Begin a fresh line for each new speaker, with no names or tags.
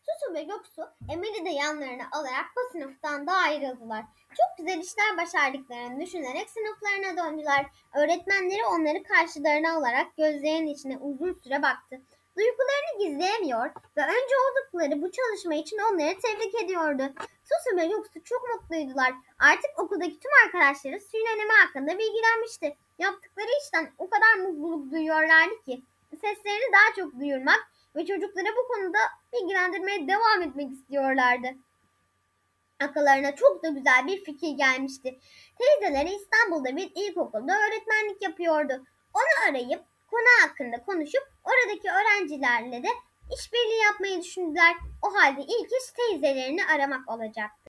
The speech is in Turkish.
Susu ve Göksu Emel'i de yanlarına alarak bu sınıftan da ayrıldılar. Çok güzel işler başardıklarını düşünerek sınıflarına döndüler. Öğretmenleri onları karşılarına alarak gözlerinin içine uzun süre baktı. Duygularını gizleyemiyor ve önce oldukları bu çalışma için onları tebrik ediyordu. Susu ve Göksu çok mutluydular. Artık okuldaki tüm arkadaşları suyun önemi hakkında bilgilenmişti. Yaptıkları işten o kadar mutluluk duyuyorlardı ki seslerini daha çok duyurmak ve çocukları bu konuda bilgilendirmeye devam etmek istiyorlardı. Akıllarına çok da güzel bir fikir gelmişti. Teyzeleri İstanbul'da bir ilkokulda öğretmenlik yapıyordu. Onu arayıp konu hakkında konuşup oradaki öğrencilerle de işbirliği yapmayı düşündüler. O halde ilk iş teyzelerini aramak olacaktı.